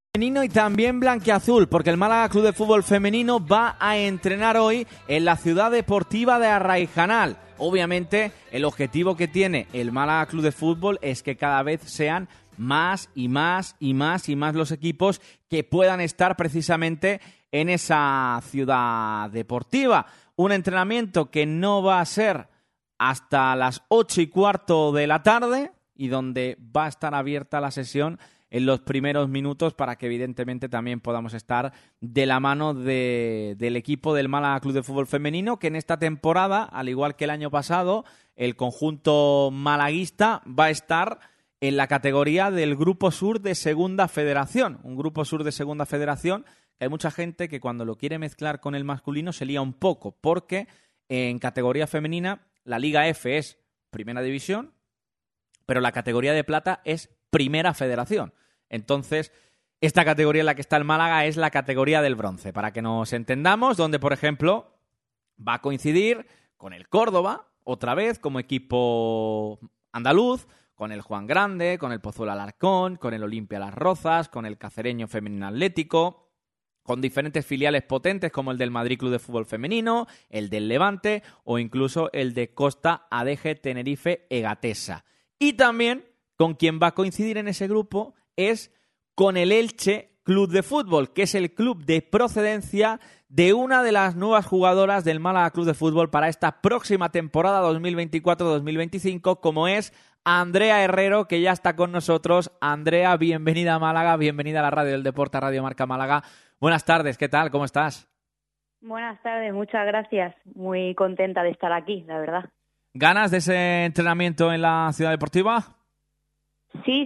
Femenino y también blanquiazul, porque el Málaga Club de Fútbol Femenino va a entrenar hoy en la ciudad deportiva de Arraijanal. Obviamente, el objetivo que tiene el Málaga Club de Fútbol es que cada vez sean más los equipos que puedan estar precisamente en esa ciudad deportiva. Un entrenamiento que no va a ser hasta las 8:15 de la tarde y donde va a estar abierta la sesión en los primeros minutos para que evidentemente también podamos estar de la mano del equipo del Málaga Club de Fútbol Femenino, que en esta temporada, al igual que el año pasado, el conjunto malaguista va a estar en la categoría del Grupo Sur de Segunda Federación. Un Grupo Sur de Segunda Federación que hay mucha gente que cuando lo quiere mezclar con el masculino se lía un poco, porque en categoría femenina la Liga F es Primera División, pero la categoría de plata es Primera Federación. Entonces, esta categoría en la que está el Málaga es la categoría del bronce, para que nos entendamos, donde, por ejemplo, va a coincidir con el Córdoba, otra vez, como equipo andaluz, con el Juan Grande, con el Pozuelo Alarcón, con el Olimpia Las Rozas, con el Cacereño Femenino Atlético, con diferentes filiales potentes como el del Madrid Club de Fútbol Femenino, el del Levante o incluso el de Costa Adeje Tenerife Egatesa. Y también con quien va a coincidir en ese grupo es con el Elche Club de Fútbol, que es el club de procedencia de una de las nuevas jugadoras del Málaga Club de Fútbol para esta próxima temporada 2024-2025, como es Andrea Herrero, que ya está con nosotros. Andrea, bienvenida a Málaga, bienvenida a la Radio del Deporte, a Radio Marca Málaga. Buenas tardes, ¿qué tal? ¿Cómo estás? Buenas tardes, muchas gracias. Muy contenta de estar aquí, la verdad. ¿Ganas de ese entrenamiento en la ciudad deportiva? Sí,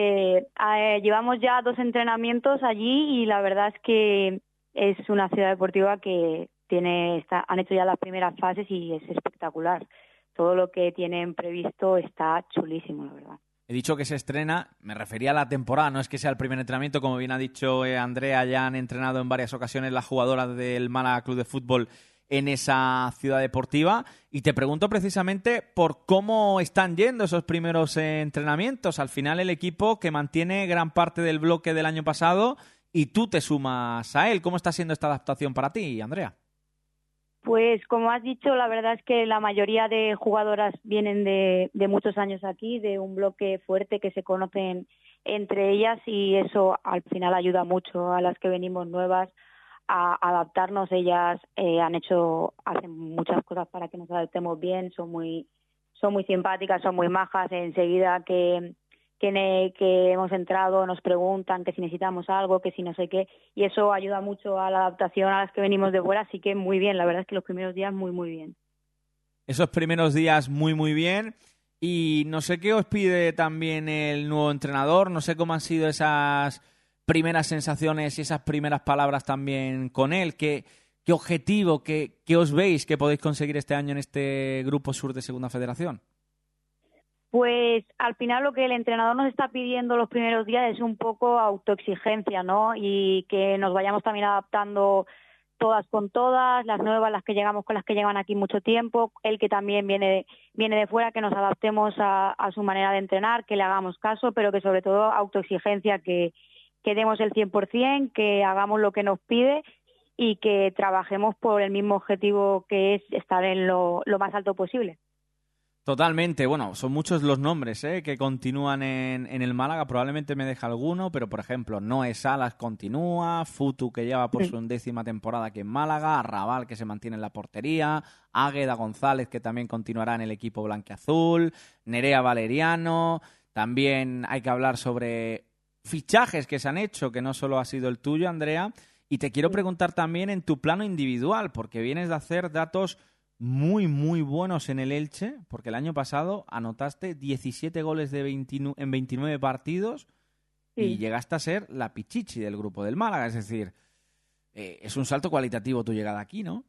llevamos ya 2 entrenamientos allí y la verdad es que es una ciudad deportiva que han hecho ya las primeras fases y es espectacular. Todo lo que tienen previsto está chulísimo, la verdad. He dicho que se estrena, me refería a la temporada, no es que sea el primer entrenamiento, como bien ha dicho Andrea, ya han entrenado en varias ocasiones las jugadoras del Málaga Club de Fútbol en esa ciudad deportiva, y te pregunto precisamente por cómo están yendo esos primeros entrenamientos. Al final el equipo que mantiene gran parte del bloque del año pasado y tú te sumas a él. ¿Cómo está siendo esta adaptación para ti, Andrea? Pues como has dicho, la verdad es que la mayoría de jugadoras vienen de muchos años aquí, de un bloque fuerte que se conocen entre ellas y eso al final ayuda mucho a las que venimos nuevas a adaptarnos. Ellas hacen muchas cosas para que nos adaptemos bien, son muy simpáticas, son muy majas. Enseguida que hemos entrado nos preguntan que si necesitamos algo, que si no sé qué, y eso ayuda mucho a la adaptación a las que venimos de fuera, así que muy bien, la verdad es que los primeros días muy bien. Esos primeros días muy bien, y no sé qué os pide también el nuevo entrenador, no sé cómo han sido esas primeras sensaciones y esas primeras palabras también con él. ¿Qué objetivo, qué os veis que podéis conseguir este año en este Grupo Sur de Segunda Federación? Pues al final lo que el entrenador nos está pidiendo los primeros días es un poco autoexigencia, ¿no? Y que nos vayamos también adaptando todas con todas, las nuevas, las que llegamos con las que llevan aquí mucho tiempo, el que también viene de fuera, que nos adaptemos a su manera de entrenar, que le hagamos caso, pero que sobre todo autoexigencia, que demos el 100%, que hagamos lo que nos pide y que trabajemos por el mismo objetivo, que es estar en lo más alto posible. Totalmente, bueno, son muchos los nombres que continúan en el Málaga, probablemente me deja alguno, pero por ejemplo, Noé Salas continúa, Futu, que lleva por su 11ª temporada aquí en Málaga, Arrabal, que se mantiene en la portería, Águeda González, que también continuará en el equipo blanquiazul, Nerea Valeriano. También hay que hablar sobre fichajes que se han hecho, que no solo ha sido el tuyo, Andrea, y te quiero preguntar también en tu plano individual, porque vienes de hacer datos muy buenos en el Elche, porque el año pasado anotaste 17 goles en 29 partidos y llegaste a ser la pichichi del grupo del Málaga. Es decir, es un salto cualitativo tu llegada aquí, ¿no?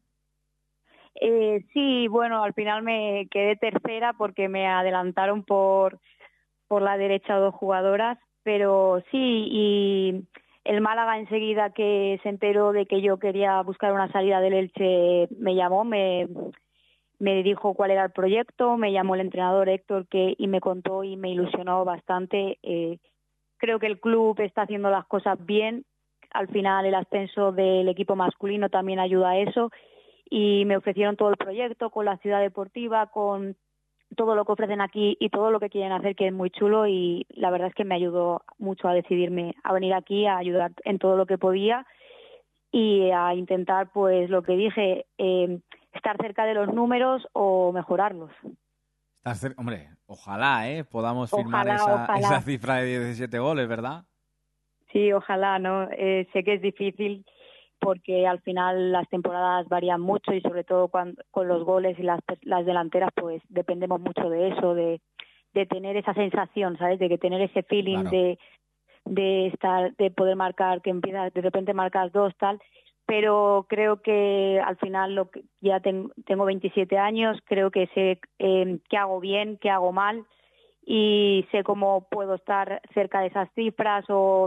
Sí, bueno, al final me quedé tercera porque me adelantaron por la derecha 2 jugadoras, pero sí, y el Málaga enseguida que se enteró de que yo quería buscar una salida del Elche me llamó, me dijo cuál era el proyecto, me llamó el entrenador Héctor y me contó y me ilusionó bastante creo que el club está haciendo las cosas bien. Al final el ascenso del equipo masculino también ayuda a eso y me ofrecieron todo el proyecto con la ciudad deportiva, con todo lo que ofrecen aquí y todo lo que quieren hacer, que es muy chulo, y la verdad es que me ayudó mucho a decidirme a venir aquí, a ayudar en todo lo que podía y a intentar, pues lo que dije, estar cerca de los números o mejorarlos. Hombre, ojalá podamos firmar Ojalá, esa ojalá. cifra de 17 goles, ¿verdad? Sí, ojalá, ¿no? Sé que es difícil porque al final las temporadas varían mucho y sobre todo con los goles y las delanteras, pues dependemos mucho de eso, de tener esa sensación, ¿sabes? De que tener ese feeling Claro. de estar, de poder marcar, que empieza de repente marcas dos, tal. Pero creo que al final ya tengo 27 años, creo que sé qué hago bien, qué hago mal y sé cómo puedo estar cerca de esas cifras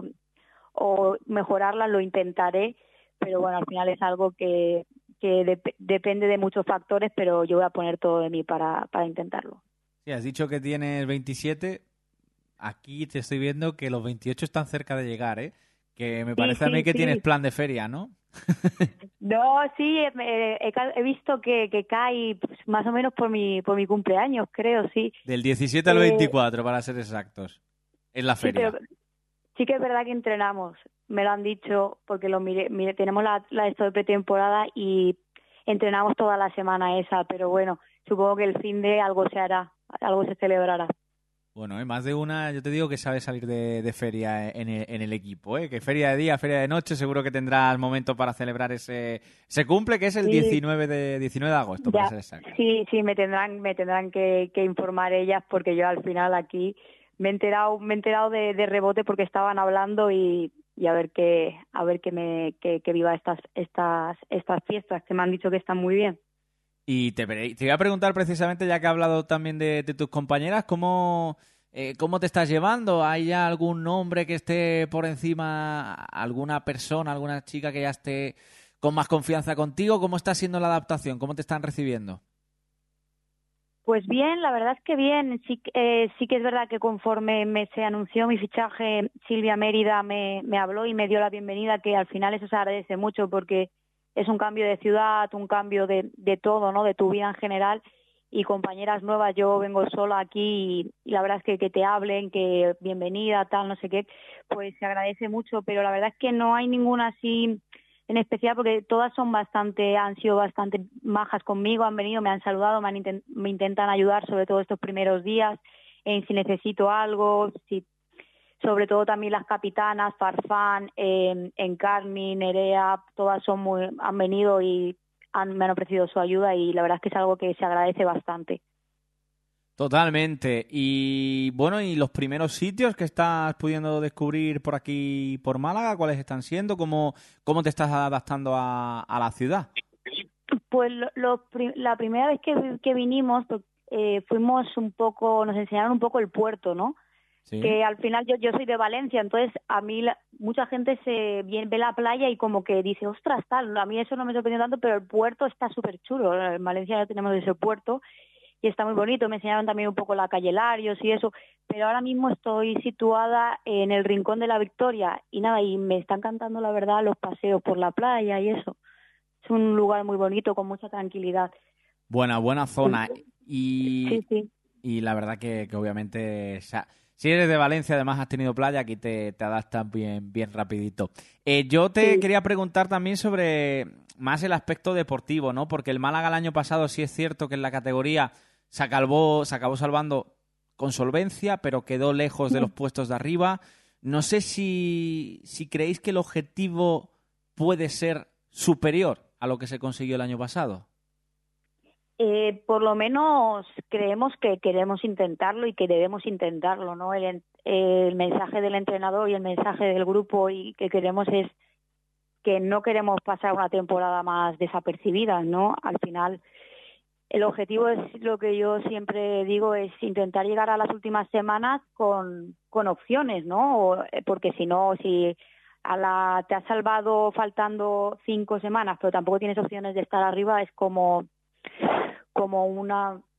o mejorarlas, lo intentaré, pero bueno, al final es algo que depende de muchos factores, pero yo voy a poner todo de mí para intentarlo. Sí, has dicho que tienes 27. Aquí te estoy viendo que los 28 están cerca de llegar, ¿eh? Que me Sí, parece a mí sí, que tienes sí. plan de feria, ¿no? No, sí, he visto que cae pues, más o menos por mi cumpleaños, creo, sí. Del 17 al Eh, 24, para ser exactos. Es la sí, pero feria. sí que es verdad que entrenamos, me lo han dicho, porque lo mire, tenemos la esto de pretemporada y entrenamos toda la semana esa, pero bueno, supongo que el fin de algo se hará, algo se celebrará. Bueno, más de una, yo te digo que sabe salir de feria en el equipo, ¿eh? Que feria de día, feria de noche, seguro que tendrás momento para celebrar ese cumple, que es el Sí, 19 de agosto, para ya, ser exacto. sí, sí, me tendrán que informar ellas porque yo al final aquí me he enterado de rebote porque estaban hablando y a ver que viva estas fiestas que me han dicho que están muy bien. Y te voy a preguntar precisamente, ya que he hablado también de tus compañeras, ¿cómo te estás llevando? ¿Hay ya algún nombre que esté por encima, alguna persona, alguna chica que ya esté con más confianza contigo? ¿Cómo está siendo la adaptación? ¿Cómo te están recibiendo? Pues bien, la verdad es que bien. Sí que es verdad que conforme se anunció mi fichaje, Silvia Mérida me habló y me dio la bienvenida, que al final eso se agradece mucho porque es un cambio de ciudad, un cambio de todo, ¿no? De tu vida en general y compañeras nuevas. Yo vengo sola aquí y la verdad es que te hablen, que bienvenida, tal, no sé qué, pues se agradece mucho, pero la verdad es que no hay ninguna así en especial porque todas han sido bastante majas conmigo, han venido, me han saludado, me intentan ayudar sobre todo estos primeros días, en si necesito algo, sobre todo también las capitanas, Farfán, Encarni, Nerea, todas han venido y me han ofrecido su ayuda y la verdad es que es algo que se agradece bastante. Totalmente. Y bueno, ¿y los primeros sitios que estás pudiendo descubrir por aquí, por Málaga, cuáles están siendo? ¿Cómo te estás adaptando a la ciudad? Pues la primera vez que vinimos, pues, fuimos un poco, nos enseñaron un poco el puerto, ¿no? Sí. Que al final yo soy de Valencia, entonces a mí mucha gente ve la playa y como que dice, ostras, tal, a mí eso no me sorprendió tanto, pero el puerto está súper chulo. En Valencia ya tenemos ese puerto y está muy bonito. Me enseñaron también un poco la calle Larios y eso, pero ahora mismo estoy situada en el Rincón de la Victoria y nada, y me está encantando la verdad los paseos por la playa y eso. Es un lugar muy bonito, con mucha tranquilidad. Buena zona. Sí, sí, Y la verdad que obviamente, o sea, si eres de Valencia, además has tenido playa, aquí te adaptas bien rapidito. Yo te sí. quería preguntar también sobre más el aspecto deportivo, ¿no? Porque el Málaga el año pasado sí es cierto que en la categoría se acabó salvando con solvencia, pero quedó lejos de los puestos de arriba. No sé si creéis que el objetivo puede ser superior a lo que se consiguió el año pasado. Por lo menos creemos que queremos intentarlo y que debemos intentarlo, ¿no? El mensaje del entrenador y el mensaje del grupo y que queremos es que no queremos pasar una temporada más desapercibida, ¿no? Al final, el objetivo es lo que yo siempre digo, es intentar llegar a las últimas semanas con opciones, ¿no? Porque si no, si te has salvado faltando 5 semanas, pero tampoco tienes opciones de estar arriba, es como una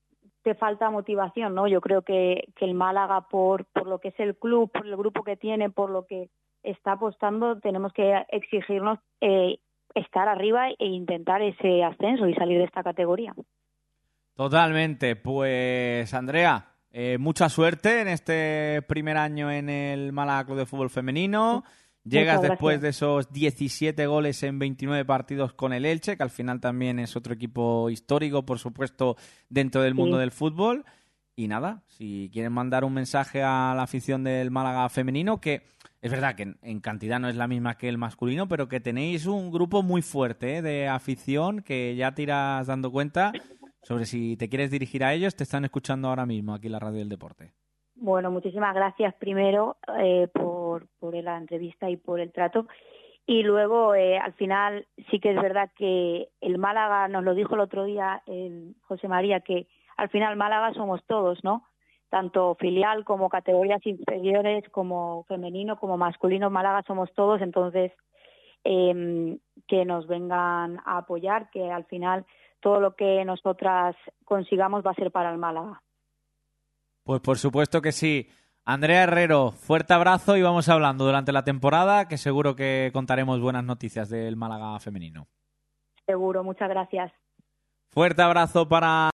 te falta motivación, ¿no? Yo creo que el Málaga, por lo que es el club, por el grupo que tiene, por lo que está apostando, tenemos que exigirnos estar arriba e intentar ese ascenso y salir de esta categoría. Totalmente. Pues, Andrea, mucha suerte en este primer año en el Málaga Club de Fútbol Femenino. Llegas después de esos 17 goles en 29 partidos con el Elche, que al final también es otro equipo histórico, por supuesto, dentro del mundo del fútbol. Y nada, si quieren mandar un mensaje a la afición del Málaga femenino, que es verdad que en cantidad no es la misma que el masculino, pero que tenéis un grupo muy fuerte de afición que ya te irás dando cuenta sobre si te quieres dirigir a ellos. Te están escuchando ahora mismo aquí en la Radio del Deporte. Bueno, muchísimas gracias primero por la entrevista y por el trato. Y luego, al final, sí que es verdad que el Málaga, nos lo dijo el otro día José María, que al final Málaga somos todos, ¿no? Tanto filial como categorías inferiores, como femenino, como masculino, Málaga somos todos. Entonces, que nos vengan a apoyar, que al final todo lo que nosotras consigamos va a ser para el Málaga. Pues por supuesto que sí. Andrea Herrero, fuerte abrazo y vamos hablando durante la temporada, que seguro que contaremos buenas noticias del Málaga femenino. Seguro, muchas gracias. Fuerte abrazo para